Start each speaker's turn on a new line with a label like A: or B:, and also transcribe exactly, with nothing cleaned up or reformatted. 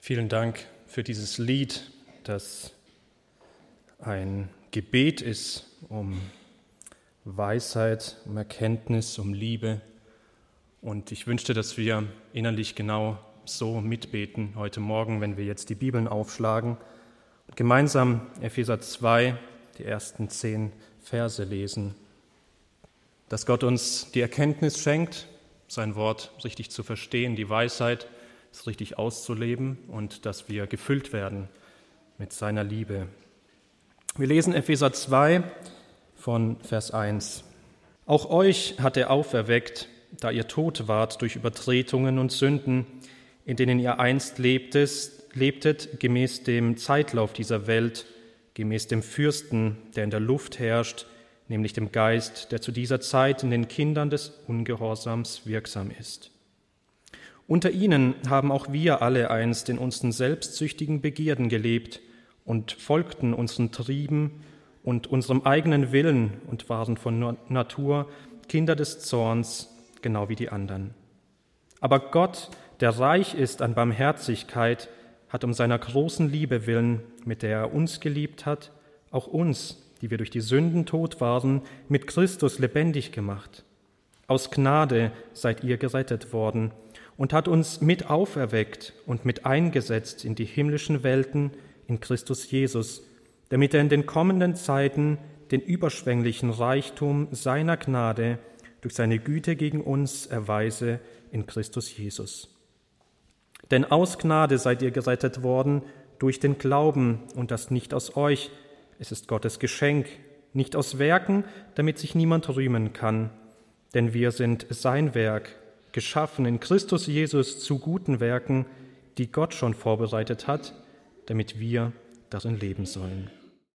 A: Vielen Dank für dieses Lied, das ein Gebet ist um Weisheit, um Erkenntnis, um Liebe. Und ich wünschte, dass wir innerlich genau so mitbeten heute Morgen, wenn wir jetzt die Bibeln aufschlagen und gemeinsam Epheser zwei, die ersten zehn Verse lesen. Dass Gott uns die Erkenntnis schenkt, sein Wort richtig zu verstehen, die Weisheit, es richtig auszuleben und dass wir gefüllt werden mit seiner Liebe. Wir lesen Epheser zwei von Vers eins. Auch euch hat er auferweckt, da ihr tot wart durch Übertretungen und Sünden, in denen ihr einst lebtet, lebtet gemäß dem Zeitlauf dieser Welt, gemäß dem Fürsten, der in der Luft herrscht, nämlich dem Geist, der zu dieser Zeit in den Kindern des Ungehorsams wirksam ist. Unter ihnen haben auch wir alle einst in unseren selbstsüchtigen Begierden gelebt und folgten unseren Trieben und unserem eigenen Willen und waren von Natur Kinder des Zorns, genau wie die anderen. Aber Gott, der reich ist an Barmherzigkeit, hat um seiner großen Liebe willen, mit der er uns geliebt hat, auch uns, die wir durch die Sünden tot waren, mit Christus lebendig gemacht. Aus Gnade seid ihr gerettet worden und hat uns mit auferweckt und mit eingesetzt in die himmlischen Welten in Christus Jesus, damit er in den kommenden Zeiten den überschwänglichen Reichtum seiner Gnade durch seine Güte gegen uns erweise in Christus Jesus. Denn aus Gnade seid ihr gerettet worden durch den Glauben, und das nicht aus euch, es ist Gottes Geschenk, nicht aus Werken, damit sich niemand rühmen kann. Denn wir sind sein Werk, geschaffen in Christus Jesus zu guten Werken, die Gott schon vorbereitet hat, damit wir darin leben sollen.